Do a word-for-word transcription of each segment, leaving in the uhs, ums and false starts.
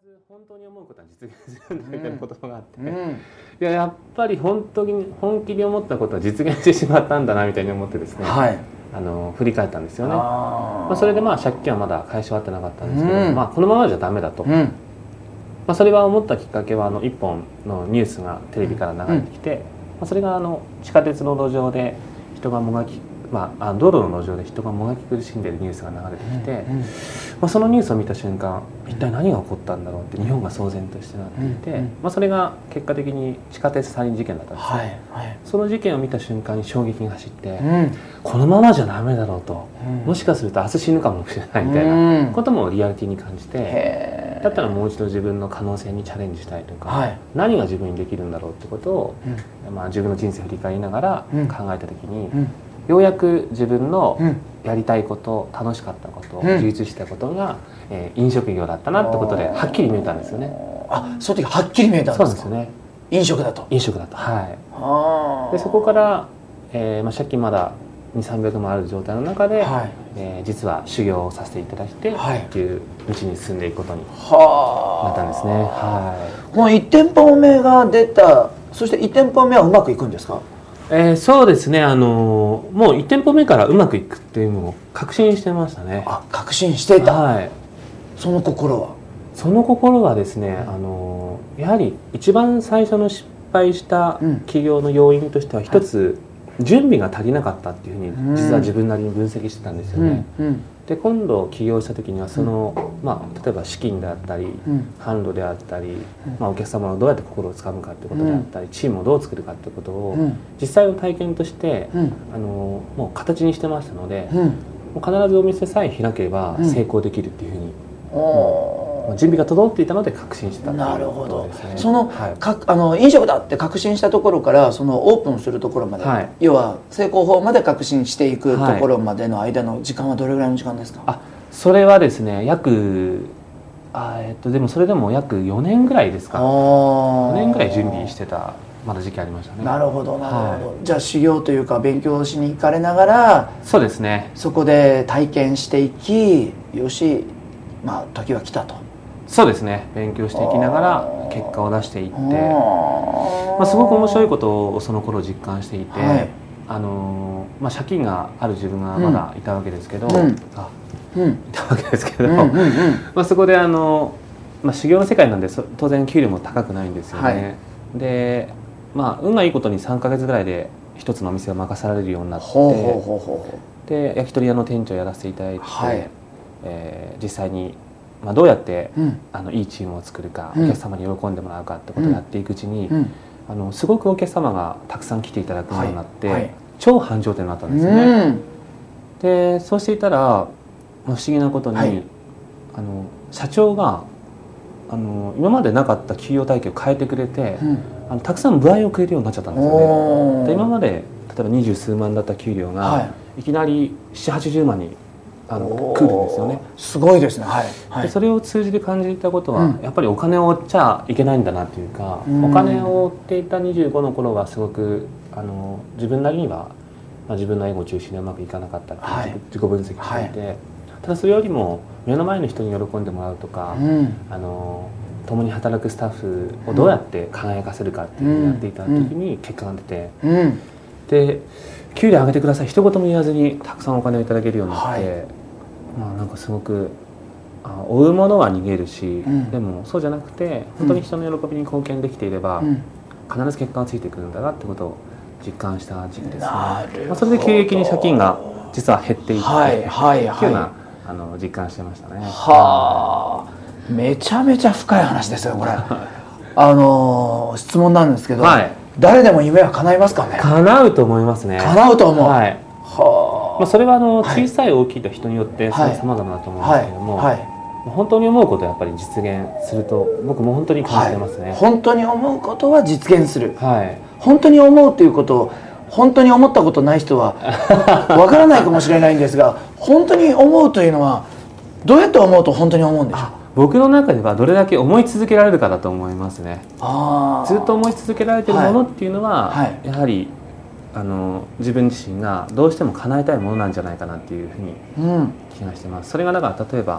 ず本当に思うことは実現するんだみたいな言葉があって、うん、いややっぱり本当に本気で思ったことは実現してしまったんだなみたいに思ってですね、はい、あの振り返ったんですよね。あ、まあ、それでまあ借金はまだ返し終わってなかったんですけど、うん、まあ、このままじゃダメだと、うん、まあ、それは思ったきっかけはあのいっぽんのニュースがテレビから流れてきて、うん、まあ、それがあの地下鉄の路上で人がもがきまあ、道路の路上で人がもがき苦しんでいるニュースが流れてきて、うんうん、まあ、そのニュースを見た瞬間一体何が起こったんだろうって日本が騒然としてなっていて、うんうん、まあ、それが結果的に地下鉄サリン事件だったんですね、はいはい、その事件を見た瞬間に衝撃が走って、うん、このままじゃダメだろうと、うん、もしかすると明日死ぬかもしれないみたいなこともリアリティに感じて、うん、だったらもう一度自分の可能性にチャレンジしたいとか、はい、何が自分にできるんだろうってことを、うん、まあ、自分の人生を振り返りながら考えた時に、うんうん、ようやく自分のやりたいこと、うん、楽しかったこと、うん、充実したことが、えー、飲食業だったなってことではっきり見えたんですよね。 あ、その時はっきり見えたんですか。 そうですよね。 飲食だと。 飲食だと。はい。あ、でそこから、えーまあ、借金まだにせんさんびゃくまんある状態の中で、はい、えー、実は修行をさせていただいて、はい、っていう道に進んでいくことになったんですね。はい。 このいち店舗目が出た、そしていち店舗目はうまくいくんですか。 えー、そうですね、あのー、もういち店舗目からうまくいくっていうのを確信してましたね。 あ、確信していた、 はい、 その心はその心はですね、あのー、やはり一番最初の失敗した起業の要因としては一つ、うん、準備が足りなかったっていうふうに実は自分なりに分析してたんですよね、うんうん、で今度起業した時にはその、うん、まあ、例えば資金であったり、うん、販路であったり、うん、まあ、お客様のどうやって心をつかむかってことであったり、うん、チームをどう作るかってことを、うん、実際の体験として、うん、あのもう形にしてましたので、うん、もう必ずお店さえ開けば成功できるっていうふうに、うん、準備が整っていたので確信してたっていうことですね。 なるほど。その、はい、かあの飲食だって確信したところからそのオープンするところまで、はい、要は成功法まで確信していくところまでの間の時間はどれぐらいの時間ですか。 あ、それはですね、約あ、えっと、でもそれでも約よねんぐらいですか。よねんぐらい準備してたまだ時期ありましたね。 なるほどなるほど、はい、じゃあ修行というか勉強しに行かれながら、 そうですね、 そこで体験していき、よし、まあ時は来たと。 そうですね、勉強していきながら結果を出していって、まあ、すごく面白いことをその頃実感していて、はい、あのまあ、借金がある自分がまだいたわけですけど、うん、あうん、いたわけですけど、うんうんうん、まあ、そこであの、まあ、修行の世界なんで当然給料も高くないんですよね、はい、で、まあ、運がいいことにさんかげつぐらいで一つのお店を任されるようになって、ほうほうほうほう、で焼き鳥屋の店長をやらせていただいて、はい、えー、実際に、まあ、どうやって、うん、あのいいチームを作るか、うん、お客様に喜んでもらうかってことをやっていくうちに、うん、あのすごくお客様がたくさん来ていただくようになって、はいはい、超繁盛店になったんですよね、うん、でそうしていたら不思議なことに、はい、あの社長があの今までなかった給与体系を変えてくれて、うん、あのたくさん歩合をくれるようになっちゃったんですよね。で今まで例えば二十数万だった給料が、はい、いきなりななじゅうはちじゅうまんにあの来るんですよね。 すごいですね、はいはい、 でそれを通じて感じたことは、うん、やっぱりお金を追っちゃいけないんだなというか、うん、お金を追っていたにじゅうごの頃はすごくあの自分なりには、まあ、自分のエゴ中心でうまくいかなかったっていう、はい、自己分析していて、はい、ただそれよりも目の前の人に喜んでもらうとか、うん、あの共に働くスタッフをどうやって輝かせるかっていうのをやっていた時に結果が出て、うん、で給料上げてください一言も言わずにたくさんお金をいただけるようになって、はい、まあ、なんかすごくあ追うものは逃げるし、うん、でもそうじゃなくて本当に人の喜びに貢献できていれば、うん、必ず結果がついてくるんだなってことを実感した時期ですね。まあ、それで急激に借金が実は減っていって、はいはいはい、っていうようなあの実感してましたね。 はあ、めちゃめちゃ深い話ですよこれ。あの質問なんですけど、はい、誰でも夢は叶いますかね。 叶うと思いますね。 叶うと思う。はい。 はあ、まあ、それはあの小さい大きいと人によってさまざまだと思うんですけども、はいはいはい、本当に思うことはやっぱり実現すると僕も本当に感じてますね。はい、 本当に思うことは実現する。はい。本当に思うということを本当に思ったことない人はわからないかもしれないんですが、本当に思うというのはどうやって思うと本当に思うんでしょう。 僕の中ではどれだけ思い続けられるかだと思いますね。あ、ずっと思い続けられているものっていうのは、はいはい、やはりあの自分自身がどうしても叶えたいものなんじゃないかなっていうふうに気がしてます。それがだから例えば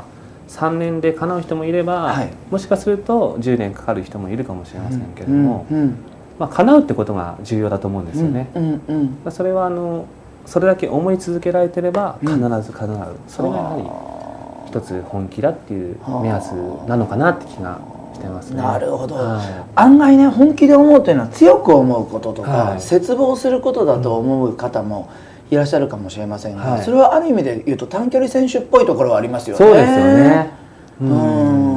さんねんで叶う人もいれば、はい、もしかするとじゅうねんかかる人もいるかもしれませんけれども、うんうん、まあ、叶うってことが重要だと思うんですよね。うんうんうん、それはあのそれだけ思い続けられてれば必ず叶う、うん、それがやはり一つ本気だっていう目安なのかなって気がしてますね。 なるほど、はい、案外ね本気で思うというのは強く思うこととか、はい、切望することだと思う方もいらっしゃるかもしれませんが、はい、それはある意味で言うと短距離選手っぽいところはありますよね。 そうですよね。 うん、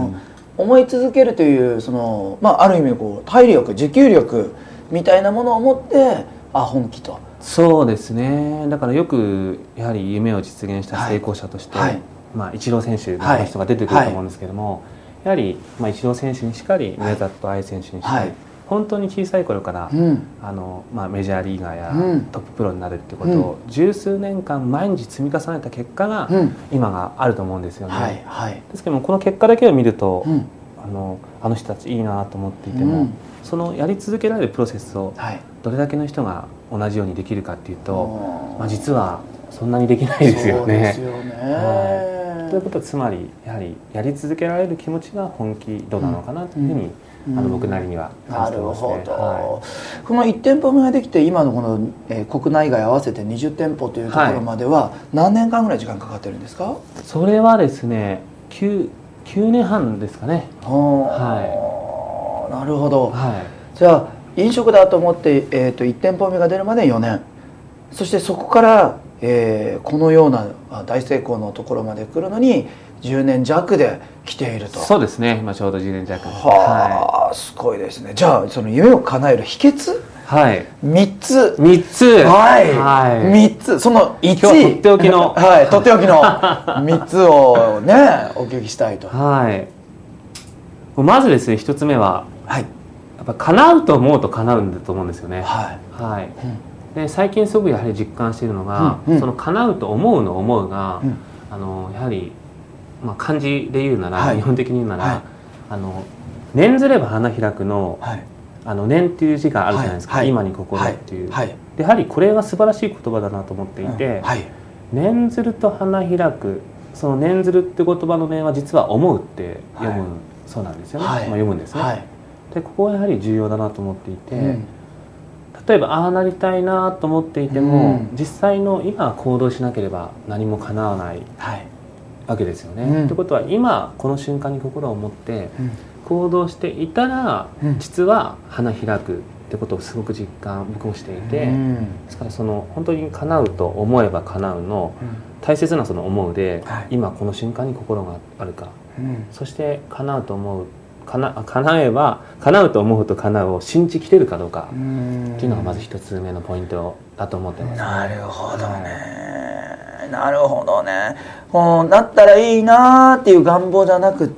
思い続けるというその、まあ、ある意味こう体力持久力みたいなものを持ってあ本気と。 そうですね。だからよくやはり夢を実現した成功者として、はい、まあ、イチロー選手の人が出てくると思うんですけども、はいはい、やはり、まあ、イチロー選手にしかり宮里藍選手にしかり、はい、本当に小さい頃から、うん、あのまあ、メジャーリーガーやトッププロになるってことを、うん、十数年間毎日積み重ねた結果が、うん、今があると思うんですよね。はいはい、ですけどもこの結果だけを見ると、うん、あのあの人たちいいなと思っていても、うん、そのやり続けられるプロセスをどれだけの人が同じようにできるかっていうと、まあ、実はそんなにできないですよね。そうですよね、はい、ということはつまりやはりやり続けられる気持ちが本気度なのかなというふうに、うんうん、あの僕なりには感じてますね。なるほど、はい、 このいち店舗目ができて今のこの、えー、国内外合わせてにじゅう店舗というところまでは何年間ぐらい時間かかってるんですか？ それはですね 9, きゅうねんはんですかね。 はい、なるほど、はい、じゃあ飲食だと思って、えー、といち店舗目が出るまでよねん、そしてそこから、えー、このような大成功のところまで来るのにじゅうねん弱で来ていると。 そうですね、今ちょうどじゅうねん弱。 はあ、はい、すごいですね。じゃあその夢を叶える秘訣、はい、みっつみっつ、 はい、はい、みっつ、そのいち今日はとっておきのはいとっておきのみっつをねお聞きしたいと。 はい、まずですねひとつめは、はい、やっぱ叶うと思うと叶うんだと思うんですよね。はい、はい、うん、で最近すごくやはり実感しているのが、うんうん、その叶うと思うの思うが、うん、あのやはりまあ、漢字で言うなら、はい、日本的に言うなら、はい、あの念ずれば花開くの、はい、あの念っていう字があるじゃないですか、はい、今に心っていう、はい、でやはりこれが素晴らしい言葉だなと思っていて、うん、はい、念ずると花開く、その念ずるって言葉の念は実は思うって読む、はい、そうなんですよね、はい、まあ、読むんですね、はい、でここはやはり重要だなと思っていて、うん、例えばああなりたいなと思っていても、うん、実際の今行動しなければ何も叶わない、はい、わけですよね。と、うん、いうことは今この瞬間に心を持って行動していたら、うん、実は花開くってことをすごく実感僕もしていて、うん、ですからその本当に叶うと思えば叶うの大切なその思うで、はい、今この瞬間に心があるか、うん、そして叶うと思うかな叶えば叶うと思うと叶うを信じきれるかどうかっていうのがまず一つ目のポイントだと思ってます、ね、 なるほどね、はい、なるほどね。こうなったらいいなっていう願望じゃなくって、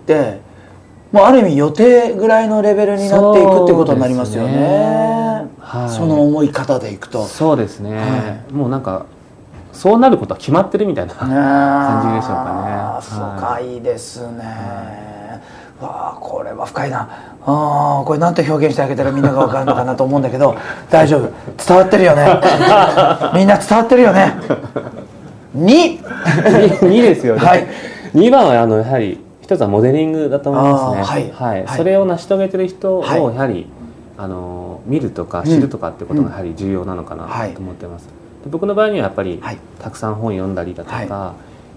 もうある意味予定ぐらいのレベルになっていくってことになりますよね。 そ, ね、はい、その思い方でいくと。 そうですね、はい、もうなんかそうなることは決まってるみたいな感じでしょうかね。深いですね、はい、わあこれは深いなあ。これなんて表現してあげたらみんなが分かるのかなと思うんだけど大丈夫、伝わってるよねみんな伝わってるよね。ににですよね、はい、にばんはあのやはり一つはモデリングだと思いますね。はいはいはい、それを成し遂げてる人をやはり、はい、あの見るとか知るとかってことがやはり重要なのかなと思ってます、うん、で僕の場合にはやっぱり、はい、たくさん本読んだりだとか、はい、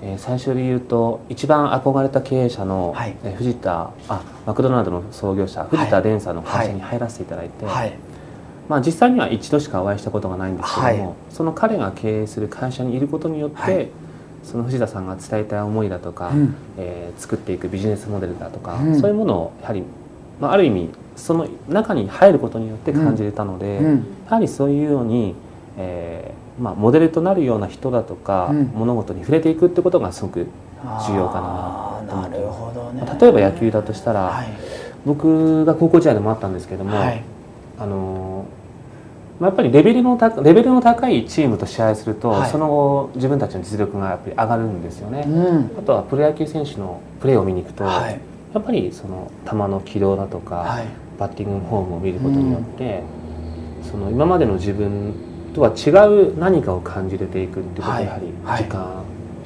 えー、最初で言うと一番憧れた経営者の、はい、えー、藤田あマクドナルドの創業者藤田伝さんの会社に入らせていただいて、はいはい、まあ、実際には一度しかお会いしたことがないんですけども、はい、その彼が経営する会社にいることによって、はい、その藤田さんが伝えたい思いだとか、うん、えー、作っていくビジネスモデルだとか、うん、そういうものをやはり、まあ、ある意味その中に入ることによって感じれたので、うんうん、やはりそういうように、えーまあ、モデルとなるような人だとか、うん、物事に触れていくってことがすごく重要かなと思って。なるほどね。例えば野球だとしたら、はい、僕が高校時代でもあったんですけども、はい、あのやっぱりレベルの高レベルの高いチームと試合すると、はい、その後自分たちの実力がやっぱり上がるんですよね、うん、あとはプロ野球選手のプレーを見に行くと、はい、やっぱりその球の軌道だとか、はい、バッティングフォームを見ることによって、うん、その今までの自分とは違う何かを感じれていくっていうことをやはり実感し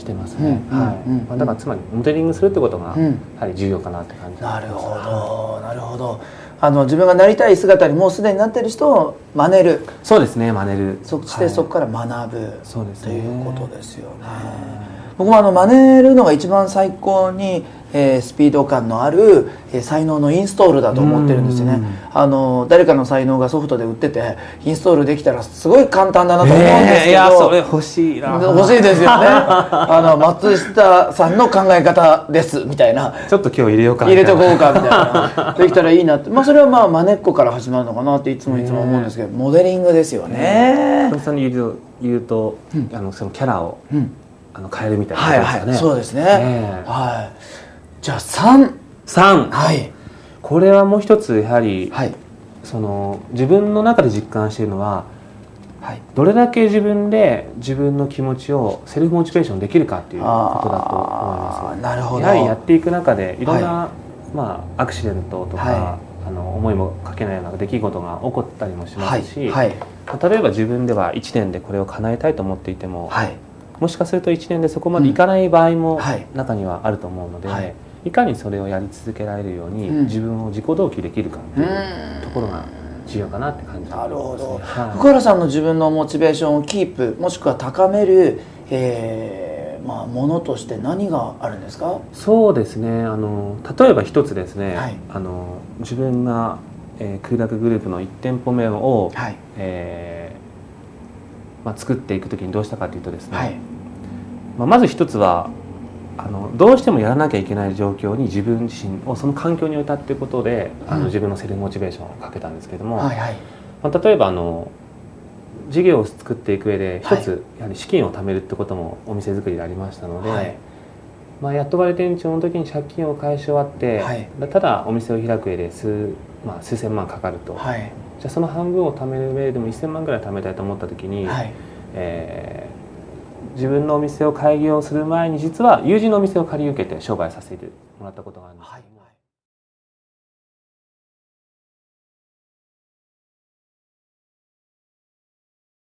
してますね。だからつまりモデリングするってことがやはり重要かなって感じです。 なるほどなるほど。あの自分がなりたい姿にもうすでになっている人を真似る。 そうですね、真似る。 そして、はい、そこから学ぶ、 そうですね、 ということですよね。僕もあの真似るのが一番最高に、えー、スピード感のある、えー、才能のインストールだと思ってるんですよね。あの誰かの才能がソフトで売っててインストールできたらすごい簡単だなと思うんですけど、えー、いやそれ欲しいな。 欲しいですよね。あの松下さんの考え方ですみたいな、 ちょっと今日入れようか入れとこうかみたいなできたらいいなって、まあ、それはまあ真似っこから始まるのかなっていつもいつも思うんですけど、モデリングですよね。 松下さんに言うと、言うと、うん、あのそのキャラを、うんあの変えるみたいなことですかね。はいはい、そうですね。えー、はい。じゃあ三三。 はい。 これはもう一つやはり、はい、その自分の中で実感しているのは、はい、どれだけ自分で自分の気持ちをセルフモチベーションできるかっていうことだと思います。 なるほど。 やはりやっていく中でいろんな、はい、まあアクシデントとか、はい、あの思いもかけないような出来事が起こったりもしますし、はいはい、例えば自分ではいちねんでこれを叶えたいと思っていても。はいもしかするといちねんでそこまでいかない場合も中にはあると思うので、うんはい、いかにそれをやり続けられるように自分を自己同期できるかというところが重要かなって感じてますね。なるほど、はい、 福原さんの自分のモチベーションをキープもしくは高める、えーまあ、ものとして何があるんですか？ そうですね、あの例えば一つですね、はい、あの自分が、えー、空楽グループのいち店舗目を、はいえーまあ、作っていくときにどうしたかというとですね、はいまあ、まず一つはあのどうしてもやらなきゃいけない状況に自分自身をその環境に置いたっていうことで、うん、あの自分のセルフモチベーションをかけたんですけれども、はいはいまあ、例えばあの事業を作っていく上で一つ、はい、やはり資金を貯めるってこともお店作りでありましたので、はいまあ、雇われ店長の時に借金を返し終わって、はい、ただお店を開く上で 数,、まあ、数千万かかると。はいじゃあその半分を貯める上でもせんまんぐらい貯めたいと思った時に、はいえー、自分のお店を開業する前に実は友人のお店を借り受けて商売させてもらったことがあるんです、はい